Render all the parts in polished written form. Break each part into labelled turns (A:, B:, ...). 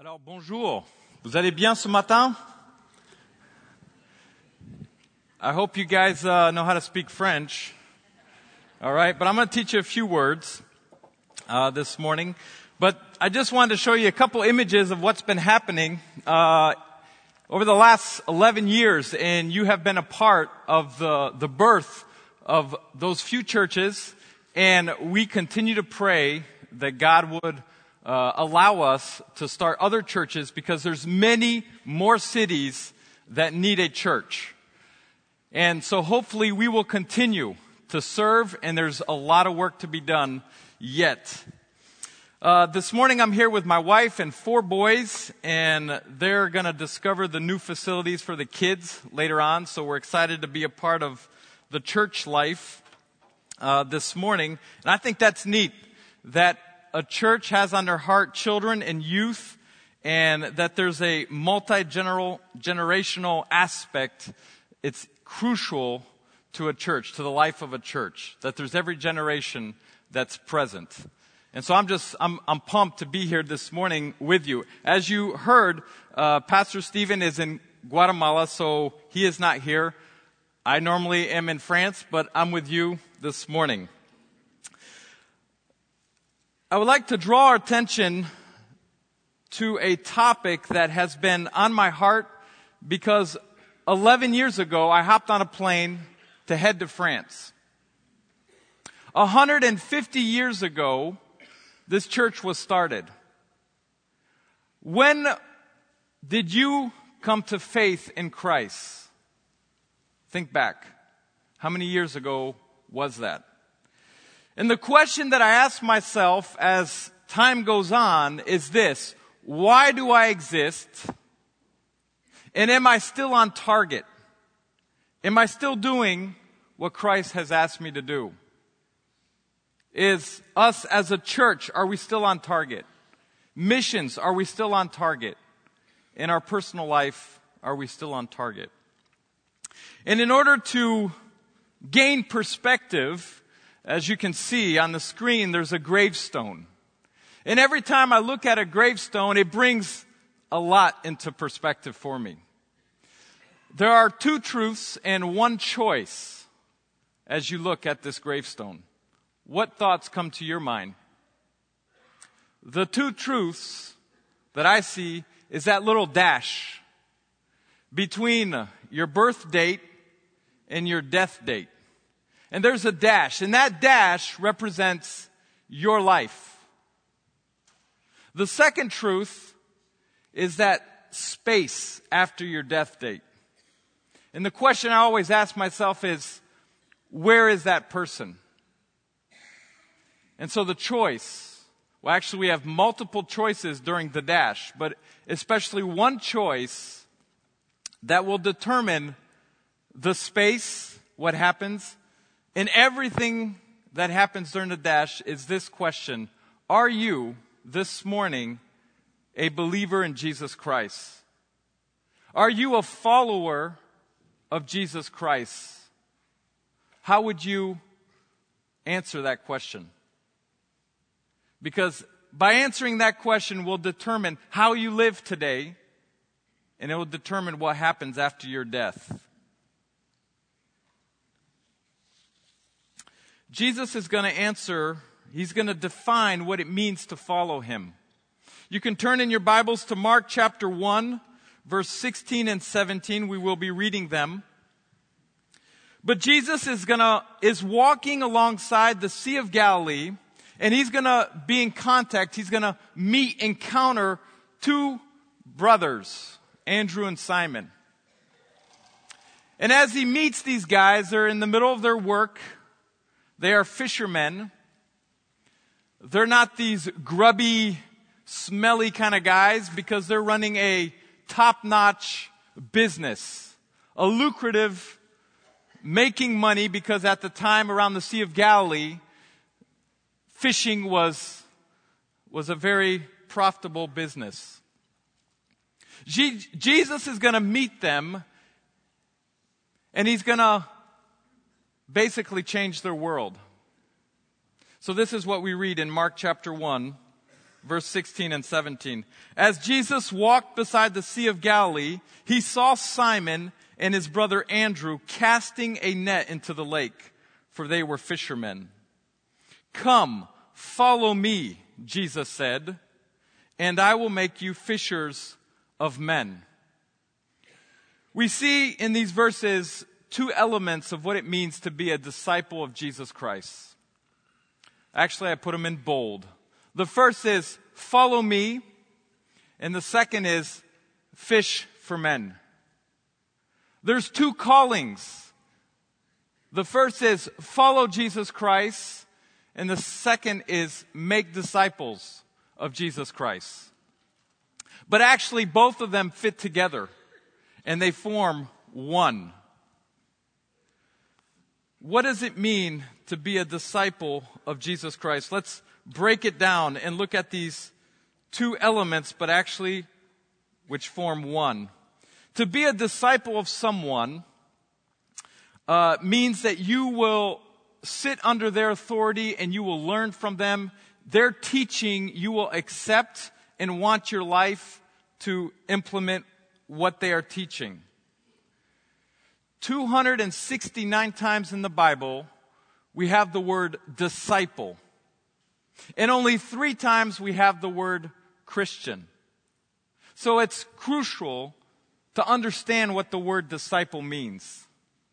A: Alors bonjour, vous allez bien ce matin? I hope you guys know how to speak French. All right, but I'm going to teach you a few words this morning. But I just wanted to show you a couple images of what's been happening over the last 11 years, and you have been a part of the birth of those few churches, and we continue to pray that God would allow us to start other churches because there's many more cities that need a church. And so hopefully we will continue to serve, and there's a lot of work to be done yet. This morning I'm here with my wife and 4 boys, and they're going to discover the new facilities for the kids later on, so we're excited to be a part of the church life this morning. And I think that's neat, that a church has on their heart children and youth, and that there's a multi-generational aspect. It's crucial to a church, to the life of a church, that there's every generation that's present. And so I'm pumped to be here this morning with you. As you heard, Pastor Stephen is in Guatemala, so he is not here. I normally am in France, but I'm with you this morning. I would like to draw our attention to a topic that has been on my heart because 11 years ago I hopped on a plane to head to France. 150 years ago, this church was started. When did you come to faith in Christ? Think back. How many years ago was that? And the question that I ask myself as time goes on is this: why do I exist? And am I still on target? Am I still doing what Christ has asked me to do? Is us as a church, are we still on target? Missions, are we still on target? In our personal life, are we still on target? And in order to gain perspective, as you can see on the screen, there's a gravestone. And every time I look at a gravestone, it brings a lot into perspective for me. There are 2 truths and 1 choice as you look at this gravestone. What thoughts come to your mind? The 2 truths that I see is that little dash between your birth date and your death date. And there's a dash, and that dash represents your life. The second truth is that space after your death date. And the question I always ask myself is, where is that person? And so the choice, well, actually we have multiple choices during the dash, but especially 1 choice that will determine the space, what happens. And everything that happens during the dash is this question: are you, this morning, a believer in Jesus Christ? Are you a follower of Jesus Christ? How would you answer that question? Because by answering that question will determine how you live today, and it will determine what happens after your death. Jesus is going to answer, he's going to define what it means to follow him. You can turn in your Bibles to Mark chapter 1, verse 16 and 17. We will be reading them. But Jesus is walking alongside the Sea of Galilee, and he's going to be in contact. He's going to encounter 2 brothers, Andrew and Simon. And as he meets these guys, they're in the middle of their work. They are fishermen. They're not these grubby, smelly kind of guys because they're running a top-notch business, a lucrative, making money, because at the time around the Sea of Galilee, fishing was a very profitable business. Jesus is going to meet them, and he's going to basically change their world. So this is what we read in Mark chapter 1, verse 16 and 17. As Jesus walked beside the Sea of Galilee, he saw Simon and his brother Andrew casting a net into the lake, for they were fishermen. "Come, follow me," Jesus said, "and I will make you fishers of men." We see in these verses two elements of what it means to be a disciple of Jesus Christ. Actually, I put them in bold. The first is follow me, and the second is fish for men. There's two callings. The first is follow Jesus Christ, and the second is make disciples of Jesus Christ. But actually, both of them fit together, and they form one. What does it mean to be a disciple of Jesus Christ? Let's break it down and look at these two elements, but actually which form one. To be a disciple of someone means that you will sit under their authority and you will learn from them. Their teaching you will accept and want your life to implement what they are teaching. 269 times in the Bible, we have the word disciple. And only 3 times we have the word Christian. So it's crucial to understand what the word disciple means.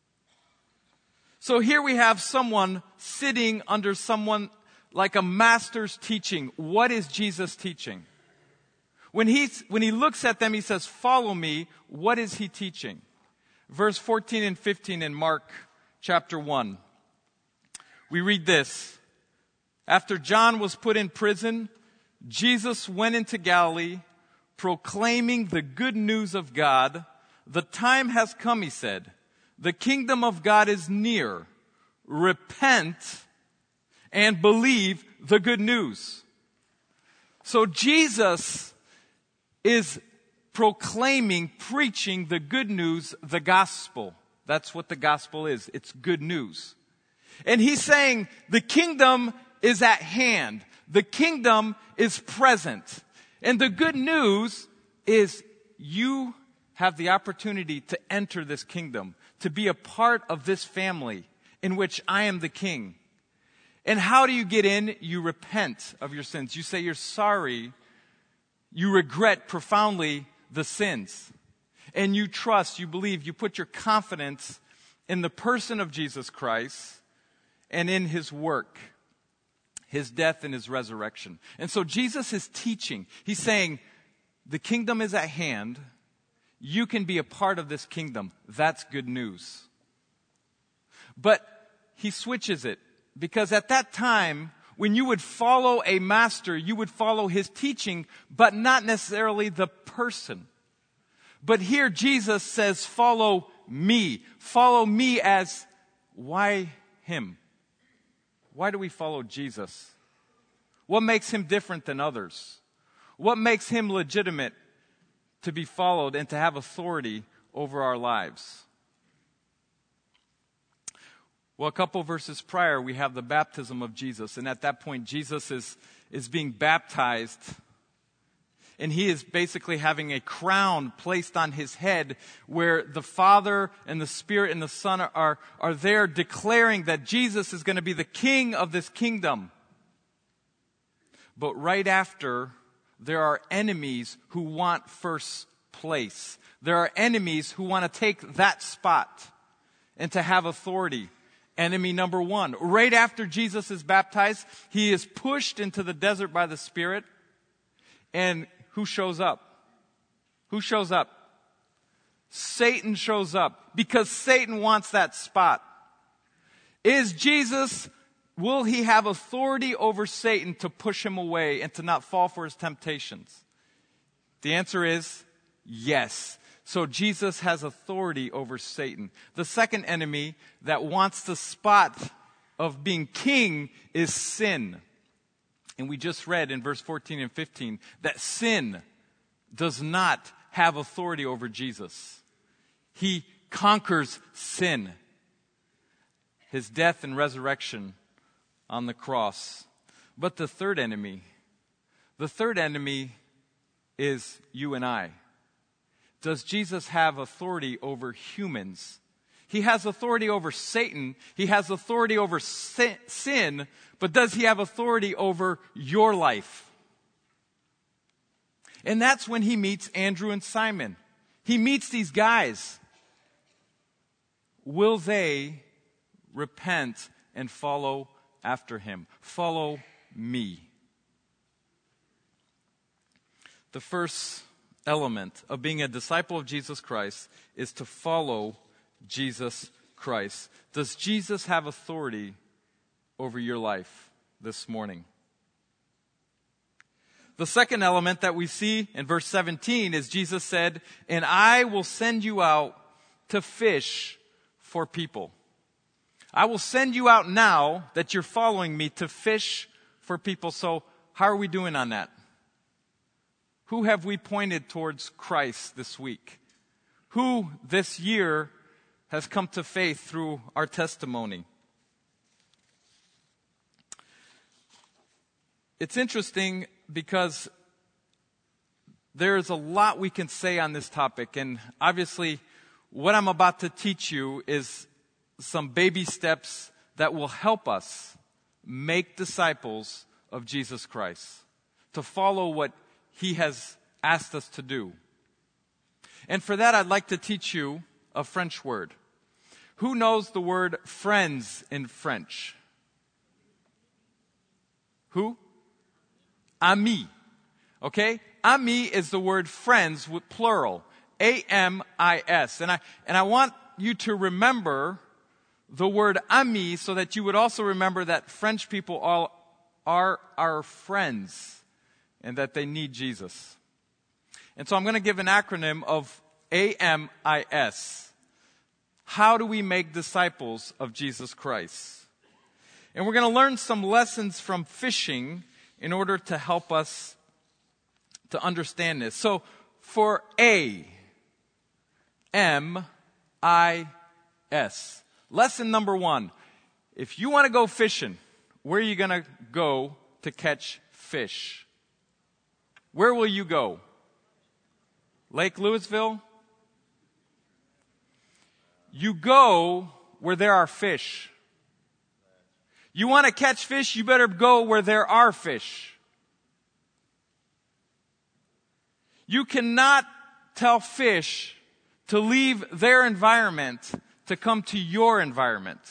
A: So here we have someone sitting under someone like a master's teaching. What is Jesus teaching? When he looks at them, he says, "Follow me." What is he teaching? Verse 14 and 15 in Mark chapter 1. We read this. After John was put in prison, Jesus went into Galilee, proclaiming the good news of God. "The time has come," he said. "The kingdom of God is near. Repent and believe the good news." So Jesus is proclaiming, preaching the good news, the gospel. That's what the gospel is. It's good news. And he's saying the kingdom is at hand. The kingdom is present. And the good news is you have the opportunity to enter this kingdom, to be a part of this family in which I am the king. And how do you get in? You repent of your sins. You say you're sorry. You regret profoundly the sins. And you trust, you believe, you put your confidence in the person of Jesus Christ and in his work, his death and his resurrection. And so Jesus is teaching. He's saying, the kingdom is at hand. You can be a part of this kingdom. That's good news. But he switches it, because at that time, when you would follow a master, you would follow his teaching, but not necessarily the person. But here Jesus says, follow me. Follow me as, why him? Why do we follow Jesus? What makes him different than others? What makes him legitimate to be followed and to have authority over our lives? Well, a couple verses prior, we have the baptism of Jesus. And at that point, Jesus is being baptized. And he is basically having a crown placed on his head, where the Father and the Spirit and the Son are there declaring that Jesus is going to be the king of this kingdom. But right after, there are enemies who want first place. There are enemies who want to take that spot and to have authority. Enemy number 1. Right after Jesus is baptized, he is pushed into the desert by the Spirit. And who shows up? Who shows up? Satan shows up, because Satan wants that spot. Is Jesus, will he have authority over Satan to push him away and to not fall for his temptations? The answer is yes. So Jesus has authority over Satan. The second enemy that wants the spot of being king is sin. And we just read in verse 14 and 15 that sin does not have authority over Jesus. He conquers sin. His death and resurrection on the cross. But the third enemy The third enemy is you and I. Does Jesus have authority over humans? He has authority over Satan. He has authority over sin. But does he have authority over your life? And that's when he meets Andrew and Simon. He meets these guys. Will they repent and follow after him? Follow me. The first element of being a disciple of Jesus Christ is to follow Jesus Christ. Does Jesus have authority over your life this morning? The second element that we see in verse 17 is Jesus said, "And I will send you out to fish for people." I will send you out now that you're following me to fish for people. So how are we doing on that? Who have we pointed towards Christ this week? Who this year has come to faith through our testimony? It's interesting because there is a lot we can say on this topic, and obviously what I'm about to teach you is some baby steps that will help us make disciples of Jesus Christ, to follow what he has asked us to do. And for that, I'd like to teach you a French word. Who knows the word friends in French? Who? Ami. Okay? Ami is the word friends with plural. A-M-I-S. And I want you to remember the word ami so that you would also remember that French people all are our friends and that they need Jesus. And so I'm going to give an acronym of AMIS. How do we make disciples of Jesus Christ? And we're going to learn some lessons from fishing in order to help us to understand this. So for AMIS, lesson number 1. If you want to go fishing, where are you going to go to catch fish? Where will you go? Lake Louisville? You go where there are fish. You want to catch fish, you better go where there are fish. You cannot tell fish to leave their environment to come to your environment.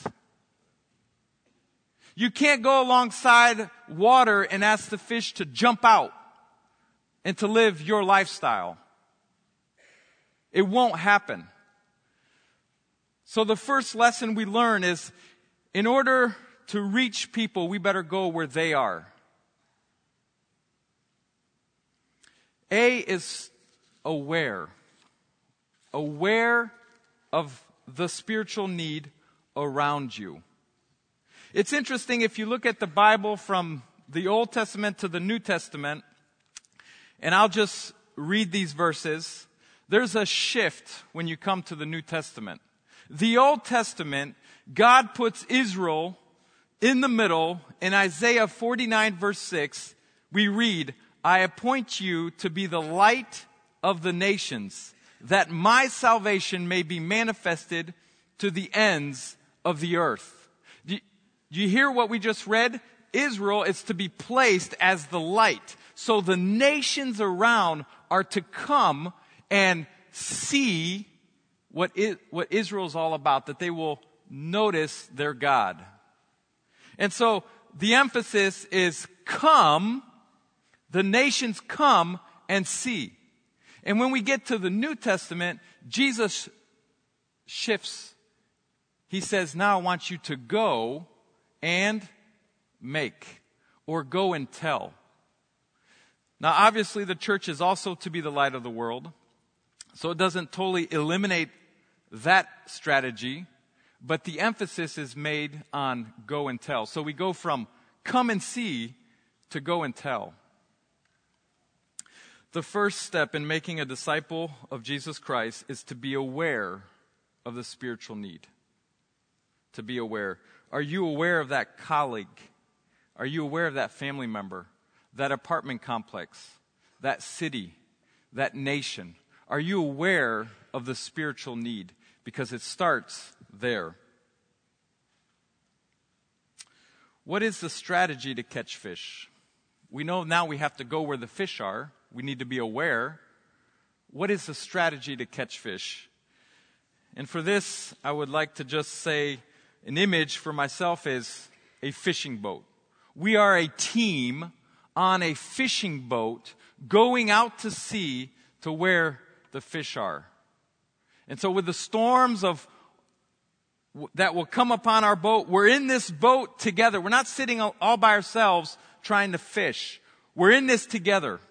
A: You can't go alongside water and ask the fish to jump out and to live your lifestyle. It won't happen. So the first lesson we learn is, in order to reach people, we better go where they are. A is aware. Aware of the spiritual need around you. It's interesting if you look at the Bible from the Old Testament to the New Testament, and I'll just read these verses. There's a shift when you come to the New Testament. The Old Testament, God puts Israel in the middle. In Isaiah 49 verse 6, we read, "I appoint you to be the light of the nations, that my salvation may be manifested to the ends of the earth." Do you hear what we just read? Israel is to be placed as the light. So the nations around are to come and see what Israel is all about, that they will notice their God. And so the emphasis is come, the nations come and see. And when we get to the New Testament, Jesus shifts. He says, now I want you to go and make, or go and tell. Now obviously the church is also to be the light of the world. So it doesn't totally eliminate that strategy, but the emphasis is made on go and tell. So we go from come and see to go and tell. The first step in making a disciple of Jesus Christ is to be aware of the spiritual need. To be aware. Are you aware of that colleague? Are you aware of that family member? that apartment complex, that city, that nation? Are you aware of the spiritual need? Because it starts there. What is the strategy to catch fish? We know now we have to go where the fish are. We need to be aware. What is the strategy to catch fish? And for this, I would like to just say an image for myself is a fishing boat. We are a team on a fishing boat going out to sea to where the fish are. And so with the storms that will come upon our boat, we're in this boat together. We're not sitting all by ourselves trying to fish. We're in this together.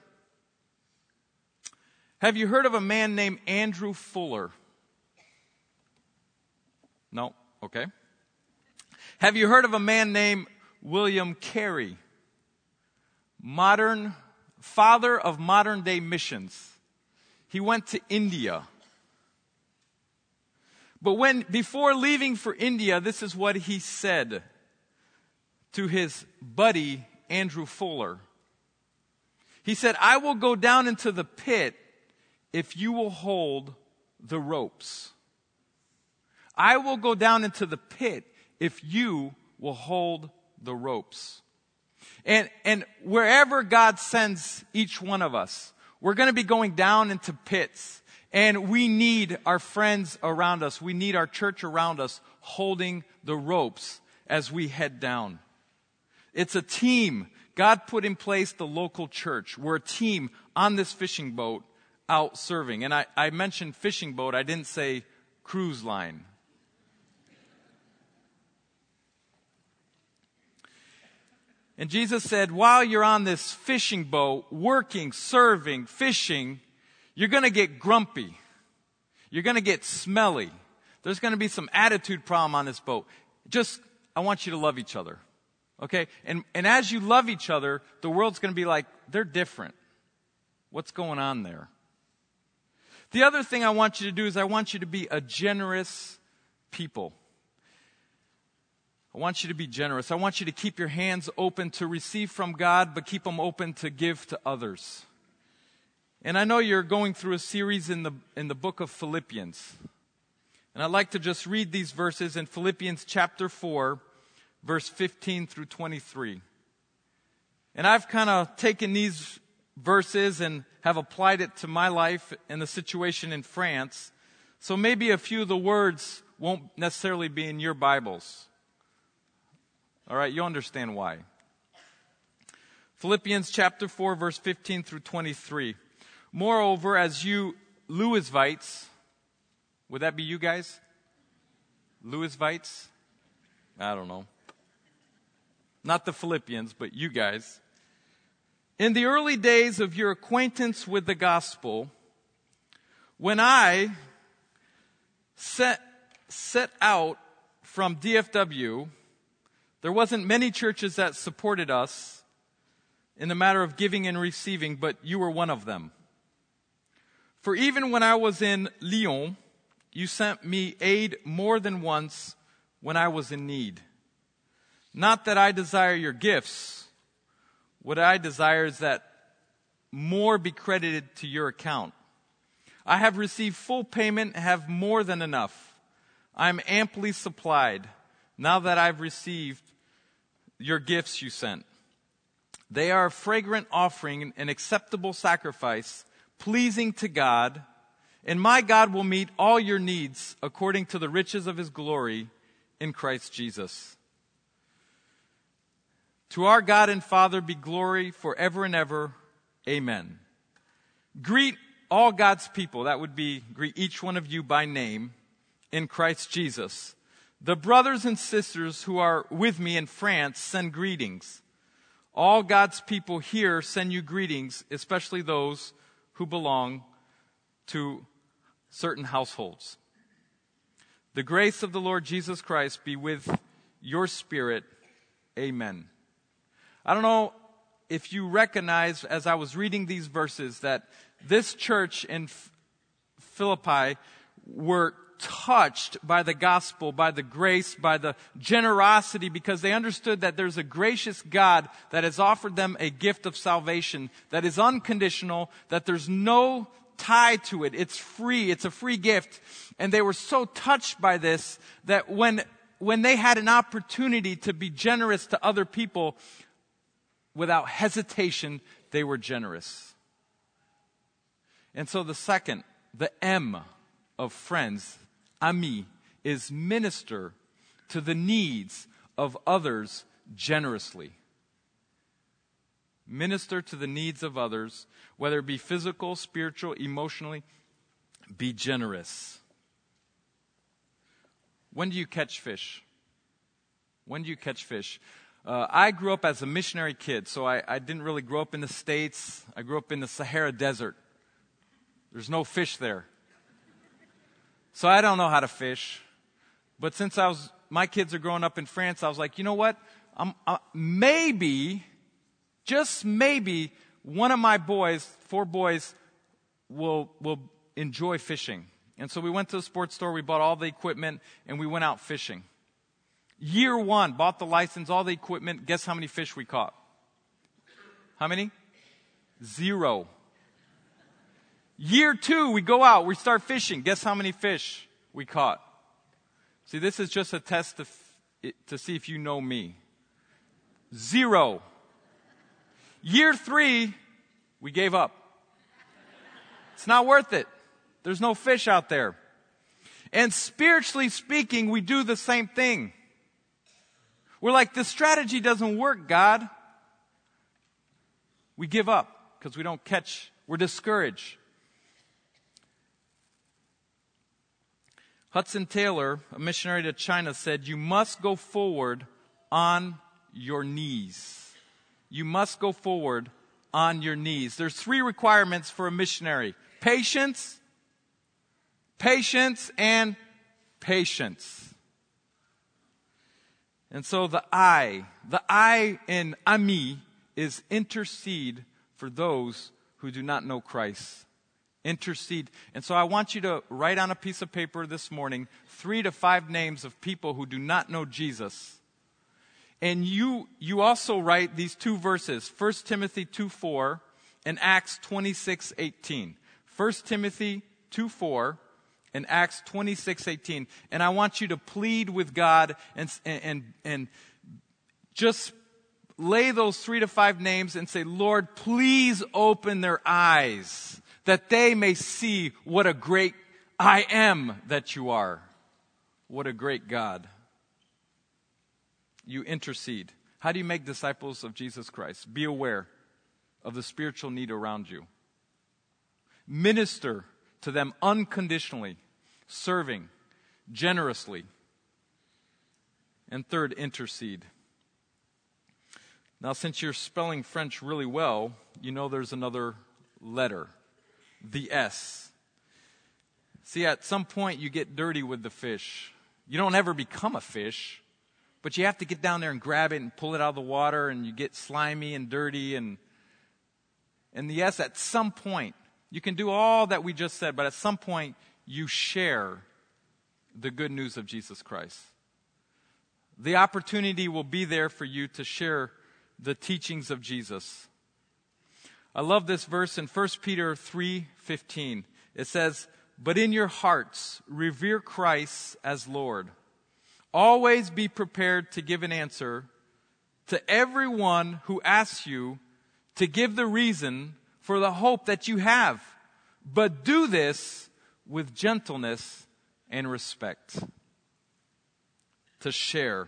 A: Have you heard of a man named Andrew Fuller? No? Okay. Have you heard of a man named William Carey? Father of modern day missions. He went to India. But before leaving for India, this is what he said to his buddy, Andrew Fuller. He said, "I will go down into the pit if you will hold the ropes." I will go down into the pit if you will hold the ropes. And wherever God sends each one of us, we're going to be going down into pits. And we need our friends around us. We need our church around us holding the ropes as we head down. It's a team. God put in place the local church. We're a team on this fishing boat out serving. And I mentioned fishing boat. I didn't say cruise line. And Jesus said, while you're on this fishing boat, working, serving, fishing, you're going to get grumpy. You're going to get smelly. There's going to be some attitude problem on this boat. I want you to love each other. Okay? And as you love each other, the world's going to be like, they're different. What's going on there? The other thing I want you to do is I want you to be a generous people. I want you to be generous. I want you to keep your hands open to receive from God, but keep them open to give to others. And I know you're going through a series in the book of Philippians. And I'd like to just read these verses in Philippians chapter 4, verse 15 through 23. And I've kind of taken these verses and have applied it to my life and the situation in France. So maybe a few of the words won't necessarily be in your Bibles. All right, you'll understand why. Philippians chapter 4, verse 15 through 23. Moreover, as you Lewisvites, would that be you guys? Lewisvites? I don't know. Not the Philippians, but you guys. In the early days of your acquaintance with the gospel, when I set out from DFW, there wasn't many churches that supported us in the matter of giving and receiving, but you were one of them. For even when I was in Lyon, you sent me aid more than once when I was in need. Not that I desire your gifts. What I desire is that more be credited to your account. I have received full payment, have more than enough. I am amply supplied, now that I've received your gifts you sent. They are a fragrant offering, an acceptable sacrifice, pleasing to God, and my God will meet all your needs according to the riches of his glory in Christ Jesus. To our God and Father be glory forever and ever. Amen. Greet all God's people. That would be greet each one of you by name in Christ Jesus. The brothers and sisters who are with me in France send greetings. All God's people here send you greetings, especially those who belong to certain households. The grace of the Lord Jesus Christ be with your spirit. Amen. I don't know if you recognize, as I was reading these verses, that this church in Philippi were touched by the gospel, by the grace, by the generosity, because they understood that there's a gracious God that has offered them a gift of salvation that is unconditional, that there's no tie to it. It's free. It's a free gift. And they were so touched by this that when they had an opportunity to be generous to other people, without hesitation, they were generous. And so the second, the M of friends, ami, is minister to the needs of others generously. Minister to the needs of others, whether it be physical, spiritual, emotionally. Be generous. When do you catch fish? When do you catch fish? I grew up as a missionary kid, so I didn't really grow up in the States. I grew up in the Sahara Desert. There's no fish there. So I don't know how to fish. But since my kids are growing up in France, I was like, you know what? Maybe, just maybe, one of my boys, 4 boys, will enjoy fishing. And so we went to the sports store, we bought all the equipment, and we went out fishing. Year 1, bought the license, all the equipment. Guess how many fish we caught? How many? 0. Year 2, we go out, we start fishing. Guess how many fish we caught? See, this is just a test to see if you know me. 0. Year 3, we gave up. It's not worth it. There's no fish out there. And spiritually speaking, we do the same thing. We're like, this strategy doesn't work, God. We give up because we don't catch, we're discouraged. Hudson Taylor, a missionary to China, said, you must go forward on your knees. You must go forward on your knees. There's 3 requirements for a missionary. Patience, and patience. And so the I in ami is intercede for those who do not know Christ. Intercede. And so I want you to write on a piece of paper this morning 3 to 5 names of people who do not know Jesus. And you also write these 2 verses, 1 Timothy 2:4 and Acts 26:18. 1 Timothy 2:4 and Acts 26:18. And I want you to plead with God and just lay those 3 to 5 names and say, Lord, please open their eyes that they may see what a great I am that you are. What a great God. You intercede. How do you make disciples of Jesus Christ? Be aware of the spiritual need around you. Minister to them unconditionally, serving generously. And third, intercede. Now, since you're spelling French really well, you know there's another letter, the S. See, at some point you get dirty with the fish. You don't ever become a fish, but you have to get down there and grab it and pull it out of the water, and you get slimy and dirty. And the S, at some point, you can do all that we just said, but at some point you share the good news of Jesus Christ. The opportunity will be there for you to share the teachings of Jesus. I love this verse in 1 Peter 3:15. It says, but in your hearts revere Christ as Lord. Always be prepared to give an answer to everyone who asks you to give the reason for the hope that you have. But do this with gentleness and respect. To share.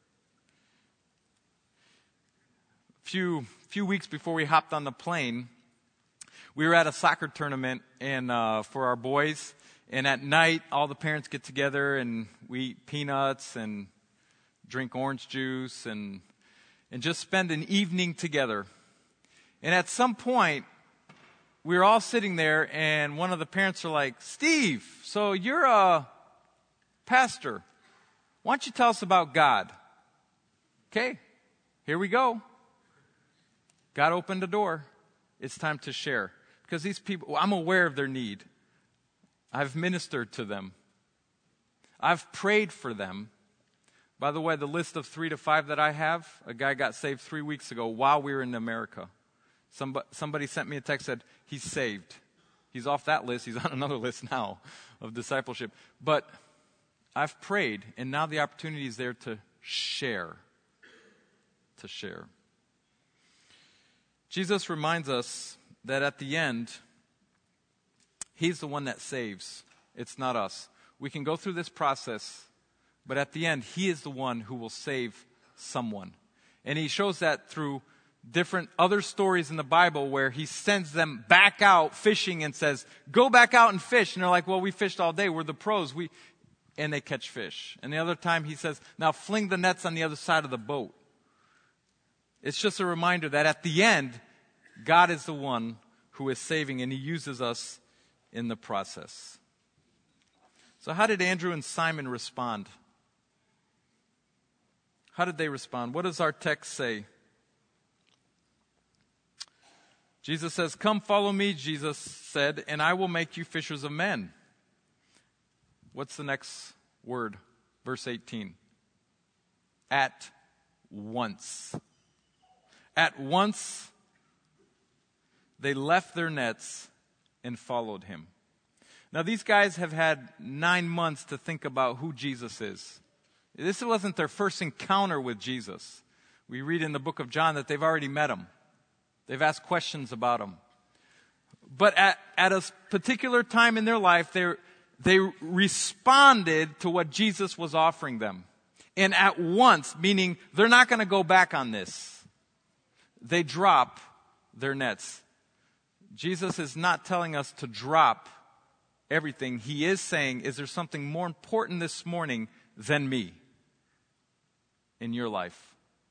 A: Few weeks before we hopped on the plane, we were at a soccer tournament and for our boys. And at night, all the parents get together and we eat peanuts and drink orange juice and just spend an evening together. And at some point, we were all sitting there and one of the parents are like, Steve, so you're a pastor. Why don't you tell us about God? Okay, here we go. God opened the door. It's time to share. Because these people, I'm aware of their need. I've ministered to them. I've prayed for them. By the way, the list of 3 to 5 that I have, a guy got saved 3 weeks ago while we were in America. Somebody sent me a text, said, he's saved. He's off that list. He's on another list now of discipleship. But I've prayed, and now the opportunity is there to share. To share. Jesus reminds us that at the end, he's the one that saves. It's not us. We can go through this process, but at the end, he is the one who will save someone. And he shows that through different other stories in the Bible where he sends them back out fishing and says, go back out and fish. And they're like, well, we fished all day. We're the pros. And they catch fish. And the other time he says, now fling the nets on the other side of the boat. It's just a reminder that at the end, God is the one who is saving, and he uses us in the process. So how did Andrew and Simon respond? How did they respond? What does our text say? Jesus says, come follow me, Jesus said, and I will make you fishers of men. What's the next word? Verse 18. At once. At once, they left their nets and followed him. Now, these guys have had 9 months to think about who Jesus is. This wasn't their first encounter with Jesus. We read in the book of John that they've already met him. They've asked questions about him. But at a particular time in their life, they responded to what Jesus was offering them. And at once, meaning they're not going to go back on this. They drop their nets. Jesus is not telling us to drop everything. He is saying, is there something more important this morning than me in your life?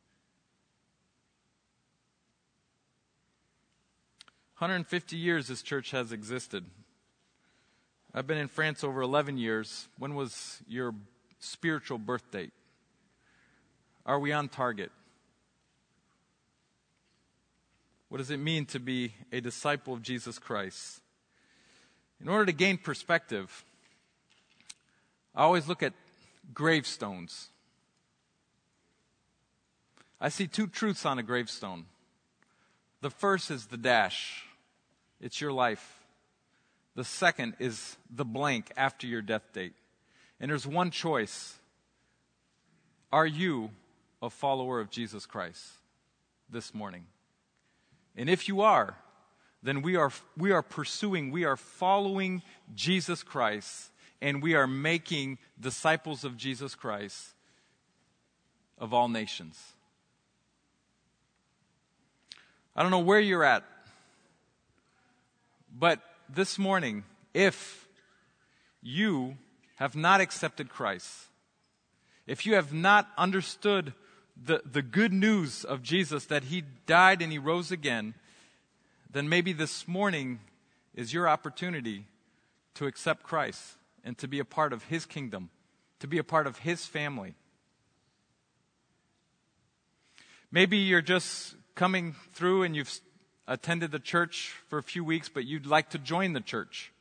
A: 150 years this church has existed. I've been in France over 11 years. When was your spiritual birth date? Are we on target? What does it mean to be a disciple of Jesus Christ? In order to gain perspective, I always look at gravestones. I see 2 truths on a gravestone. The first is the dash. It's your life. The second is the blank after your death date. And there's one choice. Are you a follower of Jesus Christ this morning? And if you are, then we are following Jesus Christ, and we are making disciples of Jesus Christ of all nations. I don't know where you're at, but this morning, if you have not accepted Christ, if you have not understood the good news of Jesus, that he died and he rose again, then maybe this morning is your opportunity to accept Christ and to be a part of his kingdom, to be a part of his family. Maybe you're just coming through and you've attended the church for a few weeks, but you'd like to join the church.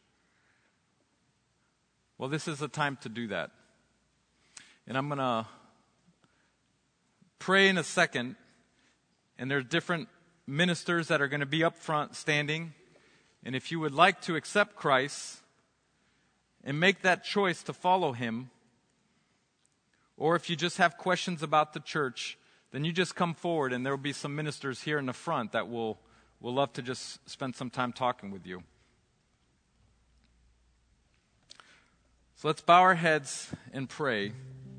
A: Well, this is the time to do that. And I'm going to pray in a second, and there's different ministers that are going to be up front standing. And if you would like to accept Christ and make that choice to follow him, or if you just have questions about the church, then you just come forward, and there will be some ministers here in the front that will love to just spend some time talking with you. So let's bow our heads and pray.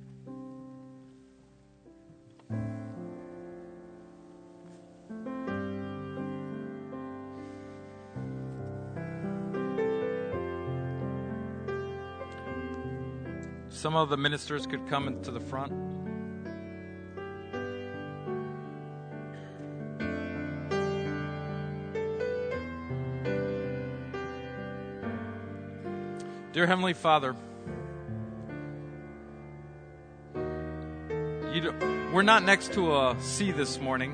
A: Some of the ministers could come into the front. Dear Heavenly Father, we're not next to a sea this morning,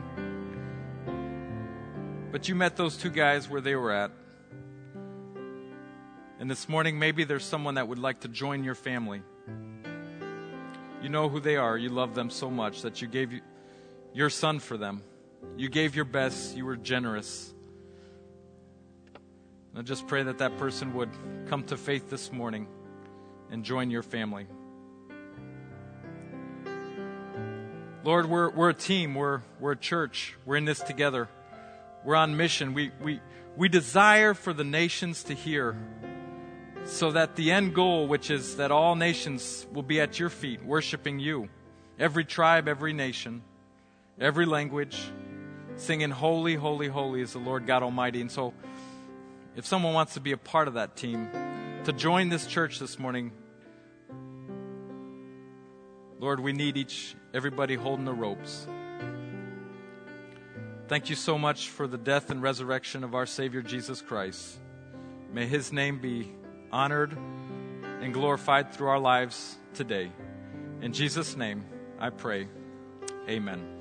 A: but you met those 2 guys where they were at. And this morning, maybe there's someone that would like to join your family. You know who they are. You love them so much that you gave your son for them. You gave your best. You were generous. And I just pray that that person would come to faith this morning and join your family. Lord, we're a team. We're a church. We're in this together. We're on mission. We desire for the nations to hear, so that the end goal, which is that all nations will be at your feet, worshiping you. Every tribe, every nation, every language, singing holy, holy, holy is the Lord God Almighty. And so if someone wants to be a part of that team, to join this church this morning, Lord, we need everybody holding the ropes. Thank you so much for the death and resurrection of our Savior Jesus Christ. May his name be honored and glorified through our lives today. In Jesus' name, I pray. Amen.